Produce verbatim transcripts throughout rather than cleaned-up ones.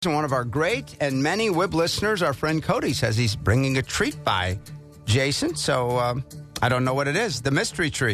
One of our great and many W I B listeners, our friend Cody, says he's bringing a treat by Jason. So um, I don't know what it is. The mystery treat.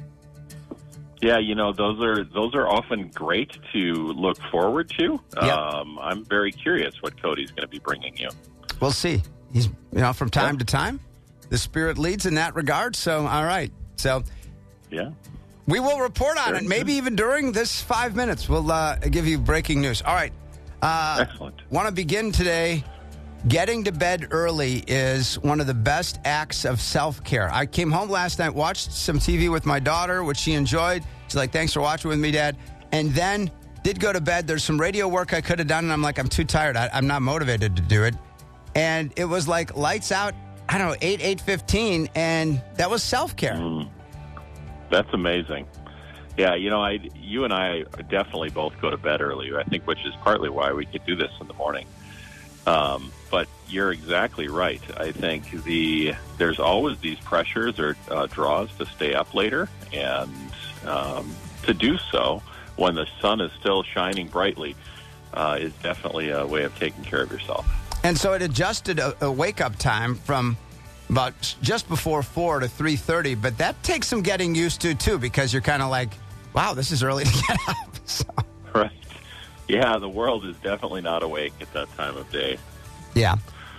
Yeah, you know, those are those are often great to look forward to. Yep. Um, I'm very curious what Cody's going to be bringing you. We'll see. He's, you know, from time yeah. to time, the Spirit leads in that regard. So, all right. So, yeah. We will report on very it. Maybe good. even during this five minutes, we'll uh, give you breaking news. All right. Uh, Excellent. Want to begin today. Getting to bed early is one of the best acts of self-care. I came home last night, watched some T V with my daughter, which she enjoyed. She's like, thanks for watching with me, Dad. And then did go to bed. There's some radio work I could have done, and I'm like, I'm too tired. I, I'm not motivated to do it. And it was like lights out, I don't know, eight, eight fifteen, and that was self-care. Mm. That's amazing. Yeah, you know, I, you and I definitely both go to bed early, I think, which is partly why we could do this in the morning. Um, but you're exactly right. I think the there's always these pressures or uh, draws to stay up later, and um, to do so when the sun is still shining brightly uh, is definitely a way of taking care of yourself. And so it adjusted a, a wake-up time from about just before four to three thirty, but that takes some getting used to, too, because you're kind of like, wow, this is early to get up. So. Right. Yeah, the world is definitely not awake at that time of day. Yeah.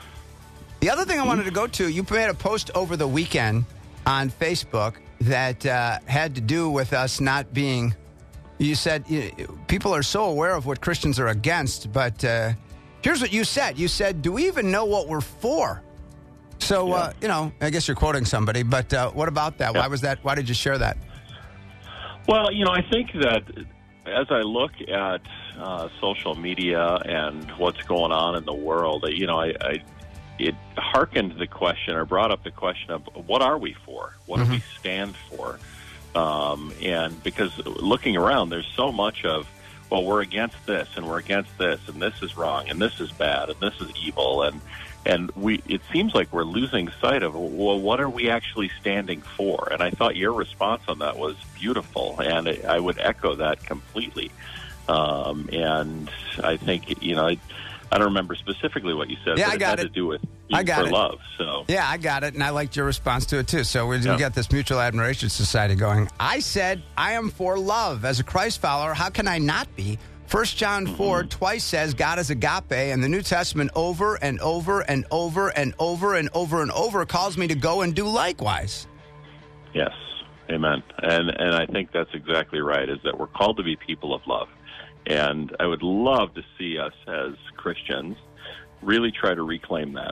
The other thing I wanted to go to, you made a post over the weekend on Facebook that uh, had to do with us not being, you said, you know, people are so aware of what Christians are against, but uh, here's what you said. You said, do we even know what we're for? So, yeah. uh, you know, I guess you're quoting somebody, but uh, what about that? Yeah. Why was that? Why did you share that? Well, you know, I think that as I look at uh, social media and what's going on in the world, you know, I, I it hearkened the question or brought up the question of what are we for? What mm-hmm. do we stand for? Um, and because looking around, there's so much of, well, we're against this and we're against this and this is wrong and this is bad and this is evil. And And we, it seems like we're losing sight of, well, what are we actually standing for? And I thought your response on that was beautiful, and I, I would echo that completely. Um, and I think, you know, I, I don't remember specifically what you said, yeah, but I it got had it. to do with I got for it. love. So yeah, I got it, and I liked your response to it, too. So we, yeah. we got this Mutual Admiration Society going. I said, I am for love. As a Christ follower, how can I not be? First John four mm-hmm. twice says God is agape, and the New Testament over and over and over and over and over and over calls me to go and do likewise. Yes, amen. And and I think that's exactly right, is that we're called to be people of love. And I would love to see us as Christians really try to reclaim that.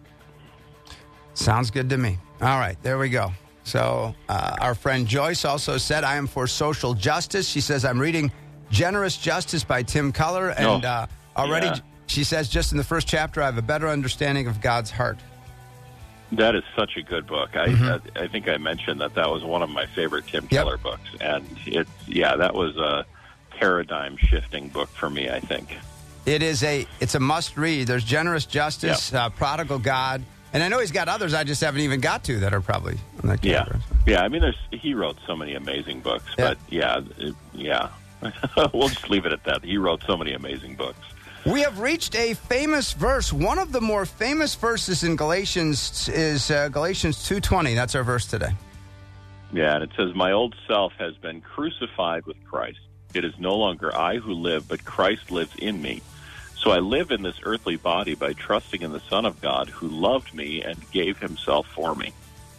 Sounds good to me. All right, there we go. So uh, our friend Joyce also said, I am for social justice. She says, I'm reading Generous Justice by Tim Keller, and oh, uh, already, yeah. she says, just in the first chapter, I have a better understanding of God's heart. That is such a good book. I mm-hmm. I, I think I mentioned that that was one of my favorite Tim yep. Keller books, and it's yeah, that was a paradigm-shifting book for me, I think. It is a it's a must-read. There's Generous Justice, yep. uh, Prodigal God, and I know he's got others I just haven't even got to that are probably on that yeah, category. yeah. I mean, there's he wrote so many amazing books, yeah. but yeah, it, yeah. We'll just leave it at that. He wrote so many amazing books. We have reached a famous verse. One of the more famous verses in Galatians is uh, Galatians two twenty. That's our verse today. Yeah, and it says, my old self has been crucified with Christ. It is no longer I who live, but Christ lives in me. So I live in this earthly body by trusting in the Son of God who loved me and gave himself for me.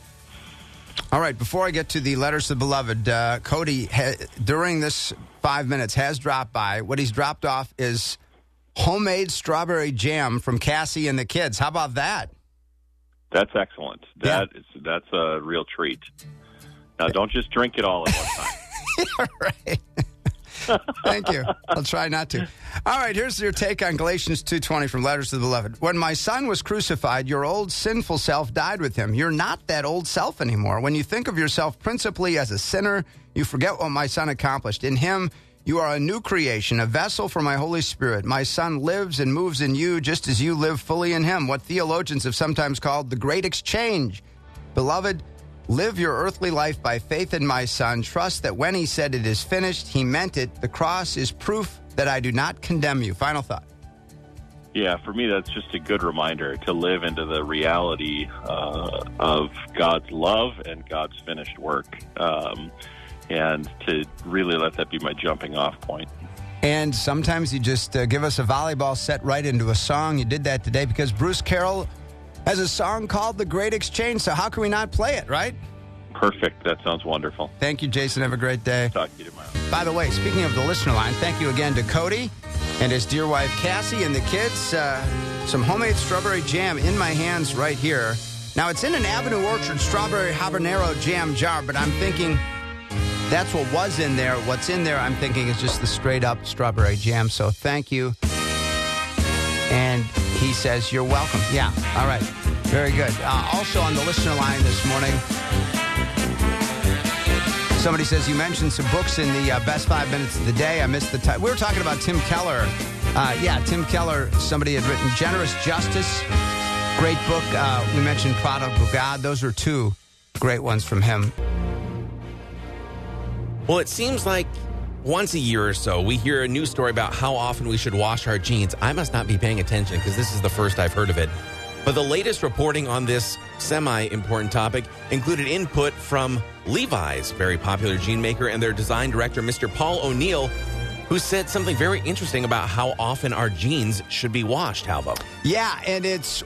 All right, before I get to the letters to the beloved, uh, Cody, ha- during this five minutes, has dropped by. What he's dropped off is homemade strawberry jam from Cassie and the kids. How about that? That's excellent. That yeah. is, that's a real treat. Now, don't just drink it all at one time. Yeah, right. Thank you. I'll try not to. All right, here's your take on Galatians two twenty from Letters to the Beloved. When my son was crucified, your old sinful self died with him. You're not that old self anymore. When you think of yourself principally as a sinner, you forget what my son accomplished. In him, you are a new creation, a vessel for my Holy Spirit. My son lives and moves in you just as you live fully in him, what theologians have sometimes called the great exchange. Beloved, live your earthly life by faith in my Son. Trust that when he said it is finished, he meant it. The cross is proof that I do not condemn you. Final thought. Yeah, for me, that's just a good reminder to live into the reality uh, of God's love and God's finished work, um, and to really let that be my jumping off point. And sometimes you just uh, give us a volleyball set right into a song. You did that today because Bruce Carroll has a song called The Great Exchange, so how can we not play it, right? Perfect. That sounds wonderful. Thank you, Jason. Have a great day. Talk to you tomorrow. By the way, speaking of the listener line, thank you again to Cody and his dear wife, Cassie, and the kids. Uh, some homemade strawberry jam in my hands right here. Now, it's in an Avenue Orchard strawberry habanero jam jar, but I'm thinking that's what was in there. What's in there, I'm thinking, is just the straight-up strawberry jam. So thank you. And he says, you're welcome. Yeah, all right. Very good. Uh, also on the listener line this morning, somebody says, you mentioned some books in the uh, best five minutes of the day. I missed the time. We were talking about Tim Keller. Uh, yeah, Tim Keller, somebody had written Generous Justice. Great book. Uh, we mentioned Prodigal God. Those are two great ones from him. Well, it seems like once a year or so, we hear a news story about how often we should wash our jeans. I must not be paying attention because this is the first I've heard of it. But the latest reporting on this semi-important topic included input from Levi's, very popular jean maker, and their design director, Mister Paul O'Neill, who said something very interesting about how often our jeans should be washed, Halvo. Yeah, and it's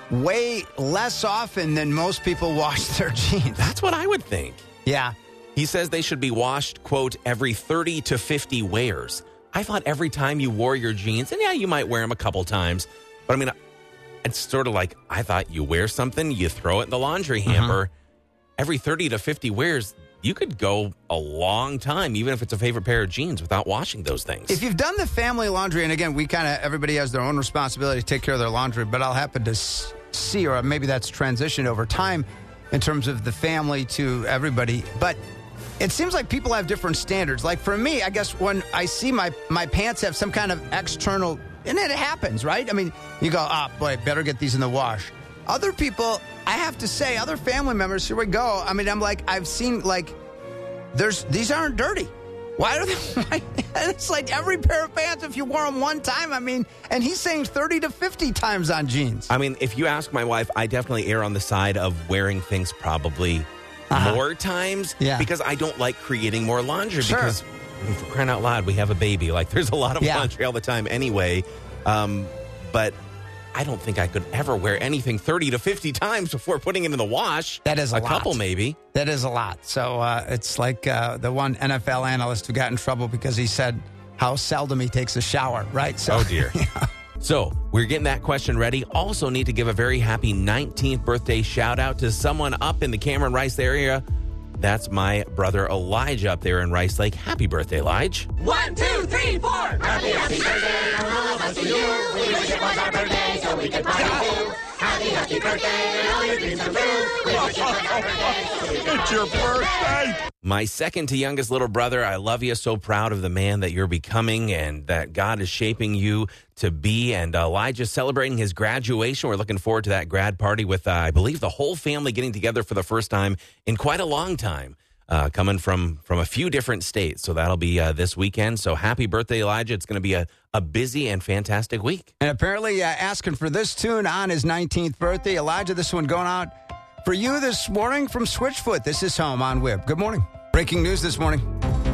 way less often than most people wash their jeans. That's what I would think. Yeah. He says they should be washed, quote, every thirty to fifty wears. I thought every time you wore your jeans, and yeah, you might wear them a couple times, but I mean, it's sort of like, I thought you wear something, you throw it in the laundry hamper. Mm-hmm. Every thirty to fifty wears, you could go a long time, even if it's a favorite pair of jeans, without washing those things. If you've done the family laundry, and again, we kind of, everybody has their own responsibility to take care of their laundry, but I'll happen to see, or maybe that's transitioned over time in terms of the family to everybody. But it seems like people have different standards. Like for me, I guess when I see my, my pants have some kind of external, and it happens, right? I mean, you go, oh, boy, better get these in the wash. Other people, I have to say, other family members, here we go. I mean, I'm like, I've seen, like, there's these aren't dirty. Why are they? Why? It's like every pair of pants, if you wore them one time, I mean, and he's saying thirty to fifty times on jeans. I mean, if you ask my wife, I definitely err on the side of wearing things probably uh-huh. more times yeah. because I don't like creating more laundry sure. because, for crying out loud, we have a baby. Like, there's a lot of yeah. laundry all the time anyway. Um, but I don't think I could ever wear anything thirty to fifty times before putting it in the wash. That is a, a lot. couple, maybe. That is a lot. So uh, it's like uh, the one N F L analyst who got in trouble because he said how seldom he takes a shower, right? So, oh, dear. yeah. So we're getting that question ready. Also need to give a very happy nineteenth birthday shout out to someone up in the Cameron Rice area. That's my brother Elijah up there in Rice Lake. Happy birthday, Elijah. One, two, three, four. Happy, happy birthday from all of us to you. We wish it was our birthday so we could party too. Happy, happy birthday and all your dreams come true. We wish it was our birthday so we could party. It's your birthday. My second to youngest little brother, I love you. So proud of the man that you're becoming and that God is shaping you to be. And Elijah's celebrating his graduation. We're looking forward to that grad party with, uh, I believe, the whole family getting together for the first time in quite a long time, uh, coming from, from a few different states. So that'll be uh, this weekend. So happy birthday, Elijah. It's going to be a, a busy and fantastic week. And apparently uh, asking for this tune on his nineteenth birthday. Elijah, this one going out for you this morning from Switchfoot. This is Home on Whip. Good morning. Breaking news this morning.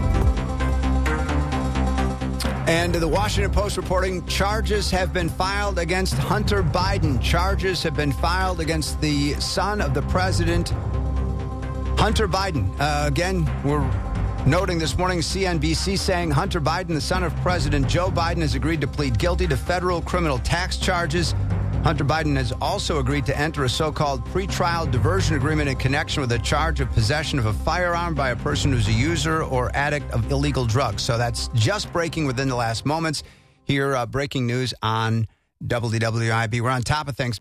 And the Washington Post reporting charges have been filed against Hunter Biden. Charges have been filed against the son of the president, Hunter Biden. Uh, again, we're noting this morning C N B C saying Hunter Biden, the son of President Joe Biden, has agreed to plead guilty to federal criminal tax charges. Hunter Biden has also agreed to enter a so-called pretrial diversion agreement in connection with a charge of possession of a firearm by a person who's a user or addict of illegal drugs. So that's just breaking within the last moments. Here, uh, breaking news on W W I B. We're on top of things.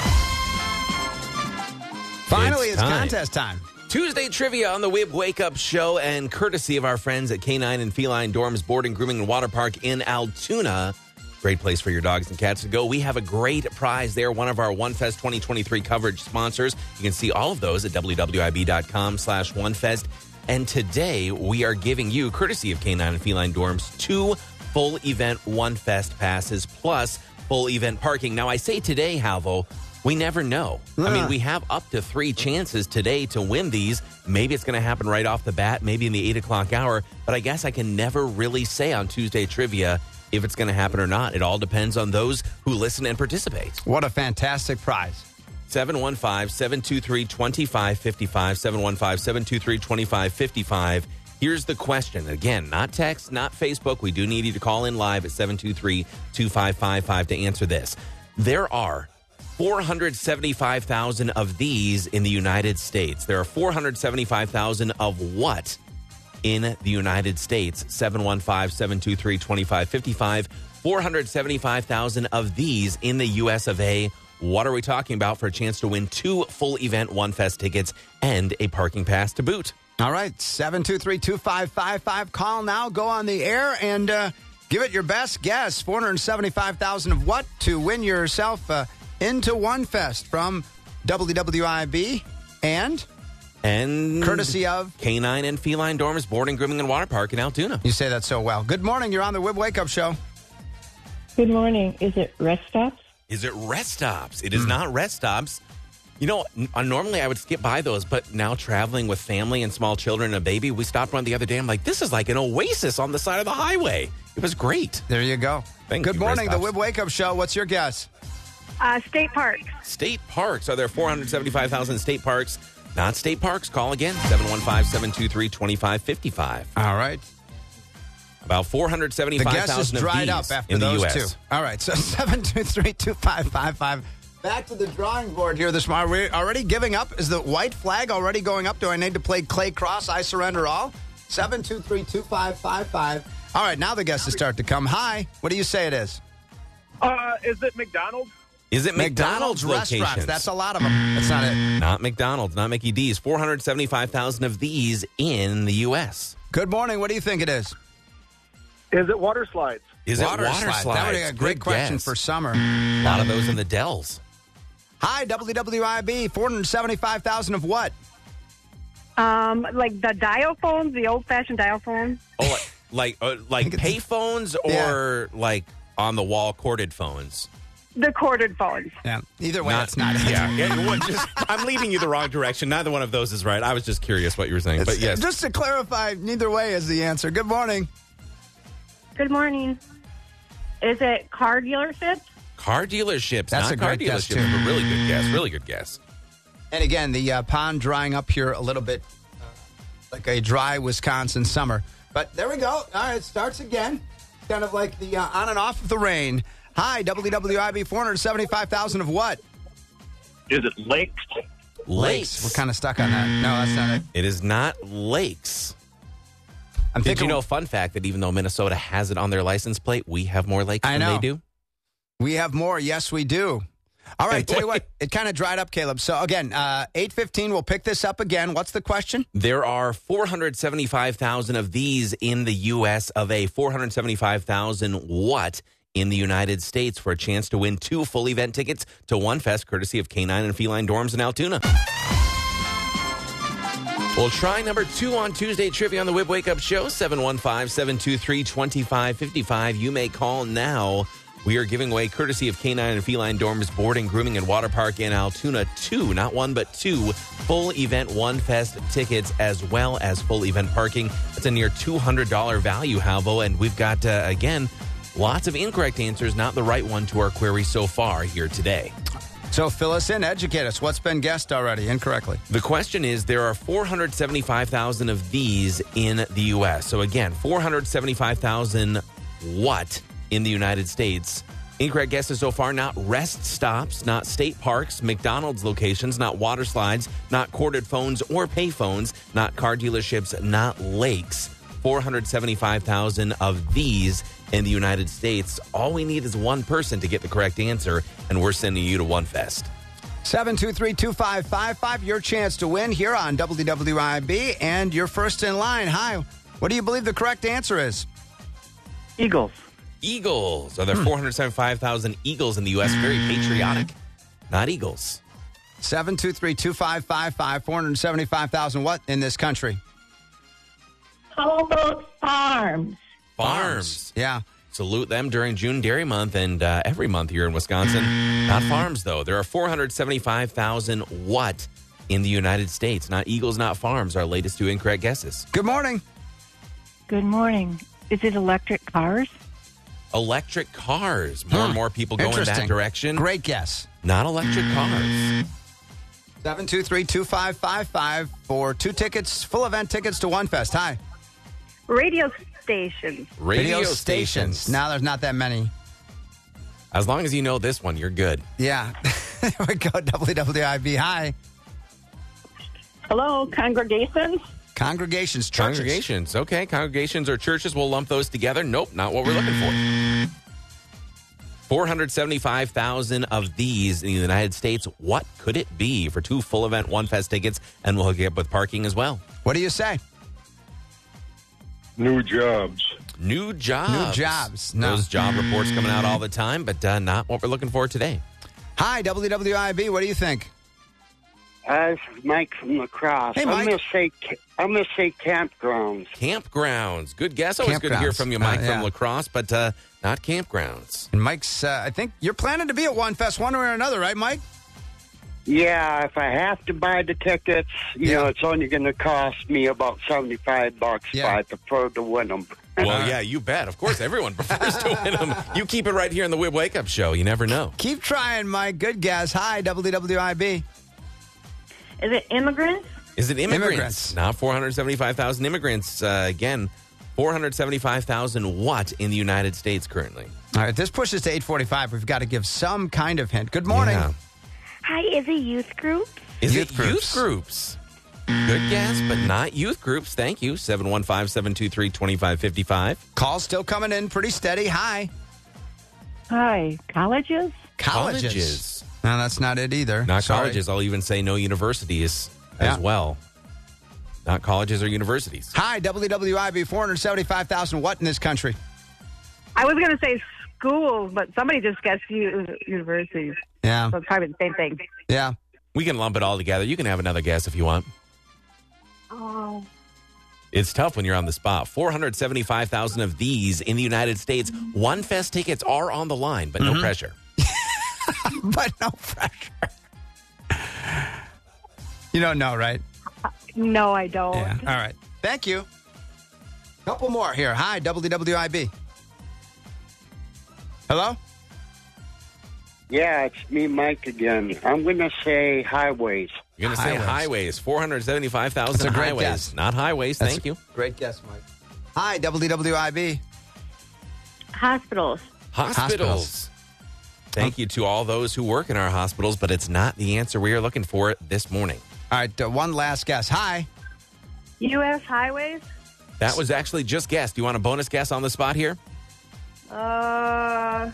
Finally, it's, it's time. contest time. Tuesday trivia on the Wib Wake Up Show, and courtesy of our friends at Canine and Feline Dorms Boarding, Grooming, and Water Park in Altoona. Great place for your dogs and cats to go. We have a great prize there, one of our OneFest twenty twenty-three coverage sponsors. You can see all of those at W W I B dot com slash OneFest. And today, we are giving you, courtesy of Canine and Feline Dorms, two full event OneFest passes, plus full event parking. Now, I say today, Halvo, we never know. I mean, Uh. we have up to three chances today to win these. Maybe it's going to happen right off the bat, maybe in the eight o'clock hour. But I guess I can never really say on Tuesday Trivia if it's going to happen or not. It all depends on those who listen and participate. What a fantastic prize. seven one five, seven two three, two five five five, seven one five, seven two three, two five five five. Here's the question. Again, not text, not Facebook. We do need you to call in live at seven two three, two five five five to answer this. There are four hundred seventy-five thousand of these in the United States. There are four hundred seventy-five thousand of what in the United States? seven one five, seven two three, two five five five. four hundred seventy-five thousand of these in the U S of A. What are we talking about for a chance to win two full event One Fest tickets and a parking pass to boot? All right, seven two three, two five five five. Call now, go on the air, and uh, give it your best guess. four hundred seventy-five thousand of what to win yourself uh, into One Fest from W W I B and And courtesy of Canine and Feline Dormers Boarding, Grooming, and Water Park in Altoona. You say that so well. Good morning. You're on the Wib Wake Up Show. Good morning. Is it rest stops? Is it rest stops? It is not rest stops. You know, n- uh, normally I would skip by those, but now traveling with family and small children and a baby, we stopped one the other day. I'm like, this is like an oasis on the side of the highway. It was great. There you go. Thank Good you, morning, the Rest Wib Wake Up Show. What's your guess? Uh, state parks. State parks. Are there four hundred seventy-five thousand state parks? Not state parks. Call again, seven one five, seven two three, two five five five. All right. About four hundred The seventy-five thousand guess is of dried these up after in the those U S. two. All right, so seven two three, two five five five. Back to the drawing board here this morning. We're already giving up. Is the white flag already going up? Do I need to play Clay Cross, I Surrender All? seven two three, two five five five. All right, now the guesses start to come. Hi, what do you say it is? Uh, is it McDonald's? Is it McDonald's, restaurants. locations? That's a lot of them. That's not it. Not McDonald's, not Mickey D's. four hundred seventy-five thousand of these in the U S. Good morning. What do you think it is? Is it water slides? Is Water it water slide. slides? That would be a great Good question guess. for summer. A lot of those in the Dells. Hi, W W I B. four hundred seventy-five thousand of what? Um, like the dial phones, the old-fashioned dial phone. Oh, like like, uh, like think it's- pay phones or like on the wall corded phones? The corded phones. Yeah. Either way, it's not it. Yeah, yeah, well, just, I'm leading you the wrong direction. Neither one of those is right. I was just curious what you were saying, but It's- yes. Just to clarify, neither way is the answer. Good morning. Good morning. Is it car dealerships? Car dealerships, That's not a car great guess, dealerships, too. but really good guess. Really good guess. And again, the uh, pond drying up here a little bit uh, like a dry Wisconsin summer. But there we go. All right, it starts again. Kind of like the uh, on and off of the rain. Hi, W W I B. four hundred seventy-five thousand of what? Is it lakes? Lakes. We're kind of stuck on that. No, that's not it. It is not lakes. I'm Did thinking, you know, fun fact, that even though Minnesota has it on their license plate, we have more lakes I than know. they do? we have more. Yes, we do. All right, tell you what, it kind of dried up, Caleb. So again, uh, eight fifteen, we'll pick this up again. What's the question? There are four hundred seventy-five thousand of these in the U S of A. four hundred seventy-five thousand what in the United States for a chance to win two full event tickets to One Fest, courtesy of Canine and Feline Dorms in Altoona. We'll try number two on Tuesday Trivia on the Wib Wake Up Show, seven one five, seven two three, two five five five. You may call now. We are giving away, courtesy of Canine and Feline Dorms Boarding, Grooming, and Water Park in Altoona, two, not one, but two full event One Fest tickets, as well as full event parking. That's a near two hundred dollars value, Halvo, and we've got, uh, again, lots of incorrect answers, not the right one to our query so far here today. So fill us in, educate us. What's been guessed already incorrectly? The question is, there are four hundred seventy-five thousand of these in the U S. So again, four hundred seventy-five thousand what in the United States? Incorrect guesses so far, not rest stops, not state parks, McDonald's locations, not water slides, not corded phones or pay phones, not car dealerships, not lakes. four hundred seventy-five thousand of these in the United States. All we need is one person to get the correct answer, and we're sending you to One Fest. seven two three, two five five five, your chance to win here on W W I B, and you're first in line. Hi, what do you believe the correct answer is? Eagles. Eagles. Are there four hundred seventy-five thousand Eagles in the U S? Very patriotic. Not Eagles. seven two three, two five five five, four hundred seventy-five thousand what in this country? How about farms? Farms. Yeah. Salute them during June Dairy Month and uh, every month here in Wisconsin. Not farms, though. There are four hundred seventy-five thousand what in the United States? Not eagles, not farms. Our latest two incorrect guesses. Good morning. Good morning. Is it electric cars? Electric cars. More and more people go in that Interesting. direction. Great guess. Not electric cars. seven two three, two five five five for two tickets, full event tickets to One Fest. Hi. Radio stations. Radio, stations. Now there's not that many. As long as you know this one, you're good. Yeah. There we go. W W I B. Hi. Hello, congregations. Congregations, churches. Congregations. Okay, congregations or churches, we'll lump those together. Nope, not what we're looking for. four hundred seventy-five thousand of these in the United States. What could it be for two full event One Fest tickets? And we'll hook you up with parking as well. What do you say? New jobs. New jobs. New jobs. No. Those job reports coming out all the time, but uh, not what we're looking for today. Hi, W W I B. What do you think? Uh, this is Mike from La Crosse. Hey, I'm Mike. gonna say I'm gonna say campgrounds. Campgrounds. Good guess. Always good to hear Campgrounds. from you, Mike, Uh, yeah. from La Crosse, but uh, not campgrounds. And Mike's, uh, I think you're planning to be at One Fest one way or another, right, Mike? Yeah, if I have to buy the tickets, you Yeah. know, it's only going to cost me about seventy-five bucks. Yeah. But I prefer to win them. Well, yeah, you bet. Of course, everyone prefers to win them. You keep it right here in the Wib Wake Up Show. You never know. Keep trying, Mike. Good guess. Hi, W W I B. Is it immigrants? Is it immigrants? Immigrants. Now, four hundred seventy-five thousand immigrants. Uh, again, four hundred seventy-five thousand what in the United States currently? All right, this pushes to eight forty-five. We've got to give some kind of hint. Good morning. Yeah. Hi, is it youth group? Is Youth it groups. youth groups? Good guess, but not youth groups. Thank you. seven one five, seven two three, two five five five. Calls still coming in pretty steady. Hi. Hi. Colleges? Colleges. Colleges. No, that's not it either. Not Sorry. colleges. I'll even say no universities Yeah. as well. Not colleges or universities. Hi, W W I B. four hundred seventy-five thousand what in this country? I was going to say schools, but somebody just guessed u- universities. Yeah. So it's probably the same thing. Yeah. We can lump it all together. You can have another guess if you want. Oh. It's tough when you're on the spot. four hundred seventy-five thousand of these in the United States. One Fest tickets are on the line, but no pressure. But no pressure. You don't know, right? No, I don't. Yeah. All right. Thank you. Couple more here. Hi, W W I B. Hello? Yeah, it's me, Mike, again. I'm going to say highways. You're going to say Highways. highways. four hundred seventy-five thousand That's a great highways. guess. Not highways. That's Thank a you. Great guess, Mike. Hi, W W I B. Hospitals. Hospitals. Hospitals. Thank you to all those who work in our hospitals, but it's not the answer we are looking for this morning. All right, uh, one last guess. Hi. U S highways? That was actually just guessed. Do you want a bonus guess on the spot here? Uh,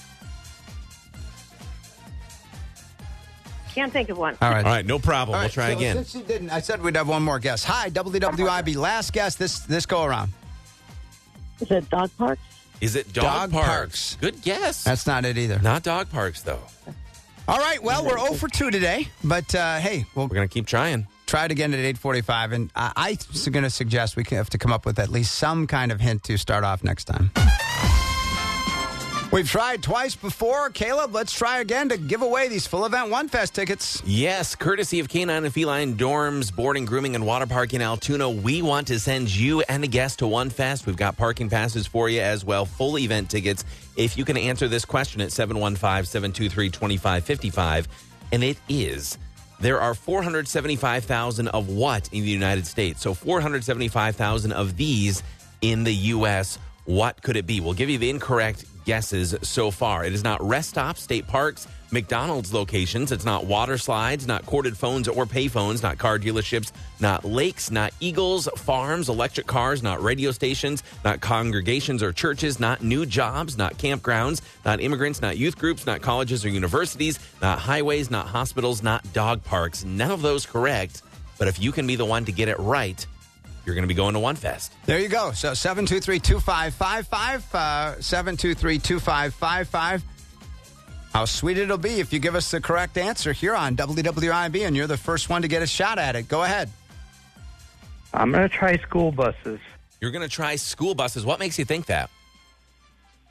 can't think of one. All right. All right, no problem. All we'll right, try so again. Since you didn't, I said we'd have one more guess. Hi, W W I B. Last guess this this go around. Is it dog parks? Is it dog, Dog parks? parks. Good guess. That's not it either. not dog parks, though. All right, well, we're zero for two today, but uh, hey, we'll We're going to keep trying. try it again at eight forty-five, and I, I'm going to suggest we have to come up with at least some kind of hint to start off next time. We've tried twice before. Caleb, let's try again to give away these full event One Fest tickets. Yes, courtesy of Canine and Feline Dorms, Boarding, Grooming, and Water Park in Altoona, we want to send you and a guest to One Fest. We've got parking passes for you as well, full event tickets. If you can answer this question at seven one five, seven two three, two five five five, and it is, there are four hundred seventy-five thousand of what in the United States? So four hundred seventy-five thousand of these in the U S. What could it be? We'll give you the incorrect guesses so far. It is not rest stops, state parks, McDonald's locations. It's not water slides, not corded phones or payphones, not car dealerships, not lakes, not eagles, farms, electric cars, not radio stations, not congregations or churches, not new jobs, not campgrounds, not immigrants, not youth groups, not colleges or universities, not highways, not hospitals, not dog parks. None of those correct. But if you can be the one to get it right, you're going to be going to One Fest. There you go. So seven two three, two five five five, uh, seven two three, two five five five. How sweet it'll be if you give us the correct answer here on W W I B, and you're the first one to get a shot at it. Go ahead. I'm going to try school buses. You're going to try school buses. What makes you think that?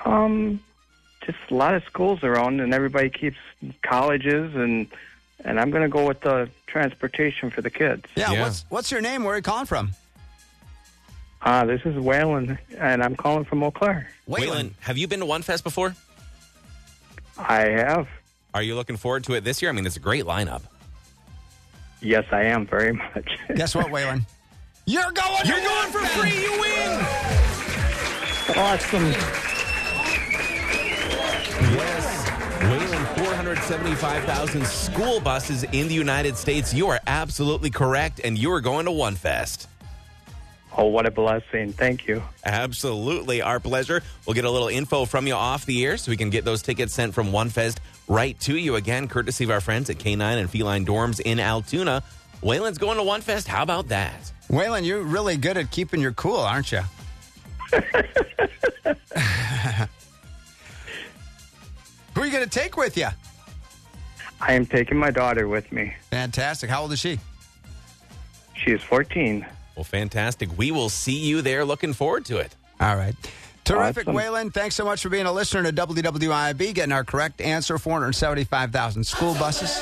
Um, just a lot of schools around, and everybody keeps colleges, and and I'm going to go with the transportation for the kids. Yeah, Yeah. What's, what's your name? Where are you calling from? Uh, this is Waylon, and I'm calling from Eau Claire. Waylon, have you been to One Fest before? I have. Are you looking forward to it this year? I mean, it's a great lineup. Yes, I am very much. Guess what, Waylon? You're going. You're going for free. You win. Awesome. Yes. Waylon, four hundred seventy-five thousand school buses in the United States. You are absolutely correct, and you are going to One Fest. Oh, what a blessing. Thank you. Absolutely. Our pleasure. We'll get a little info from you off the air so we can get those tickets sent from One Fest right to you. Again, courtesy of our friends at K nine and Feline Dorms in Altoona. Waylon's going to One Fest. How about that? Waylon, you're really good at keeping your cool, aren't you? Who are you going to take with you? I am taking my daughter with me. Fantastic. How old is she? She is fourteen. Well, fantastic. We will see you there. Looking forward to it. All right. Terrific, Awesome. Waylon. Thanks so much for being a listener to W W I B, getting our correct answer, four hundred seventy-five thousand school buses.